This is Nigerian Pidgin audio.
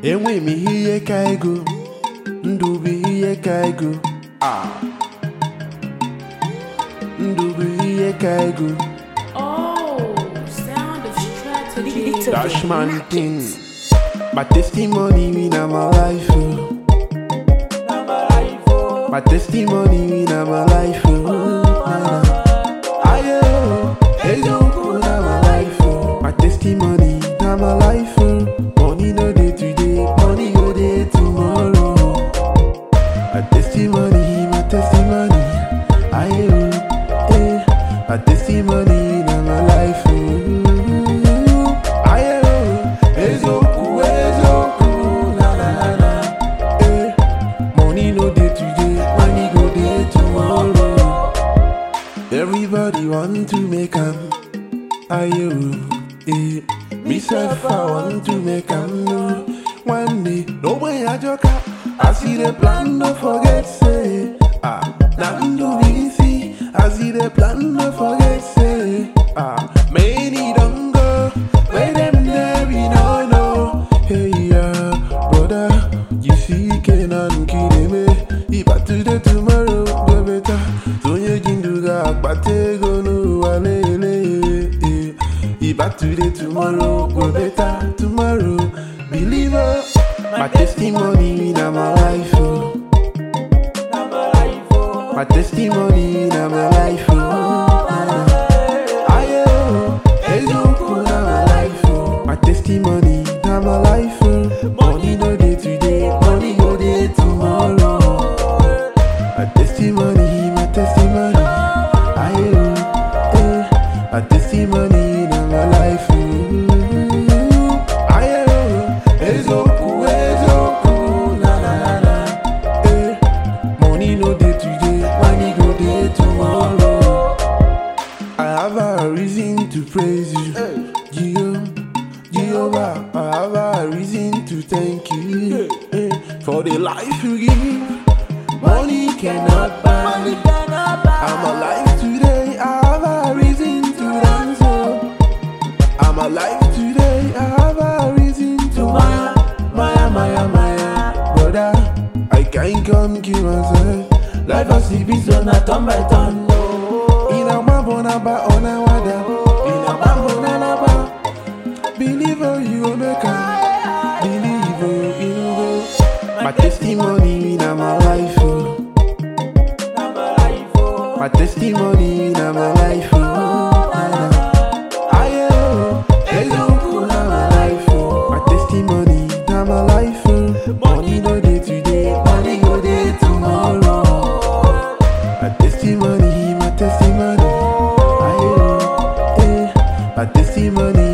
Enwe mi hiye kaigo, ndubi hiye kaigo. Ndubi hiye kaigo. Oh, sound of strategy. Dash man thing. My testimony mean I'm alive. My testimony mean I'm alive. My testimony, I'm alive. Money no day today, money go day tomorrow. My testimony, my testimony. My testimony, I'm alive. Money no day today, money go day tomorrow. Everybody want to make 'em. Myself, I want to make 'em know. One day, no way I joke. I see the plan, don't forget, say. Nothing to be see. I see the plan, don't forget, say. Many don't go. Where them there, we don't know. Hey, brother, you see, Kenan, kidding me. If I do the tomorrow, go better. So you can do that, but they go no, back today, tomorrow, go better tomorrow. Believer, my testimony mean I'm alive. My testimony, I'm alive. My testimony, I'm alive. Money no day today, money go day tomorrow. My testimony, my testimony. My testimony, I'm alive. Money no day today, money go day tomorrow. I have a reason to praise you, Jehovah. I have a reason to thank you for the life you give. Money cannot buy. I'm alive today. I have a reason to dance. I'm alive today. I have a reason to Maya, brother. I can't come kill myself. Life has to be so not turn by turn. In a mabona ba on a wada. In a mabona ba. Believer you will make a believer you. My testimony, I'm alive. My testimony, I'm alive. My testimony, I'm alive. Money no day today, money go day tomorrow. My testimony, my testimony. My testimony.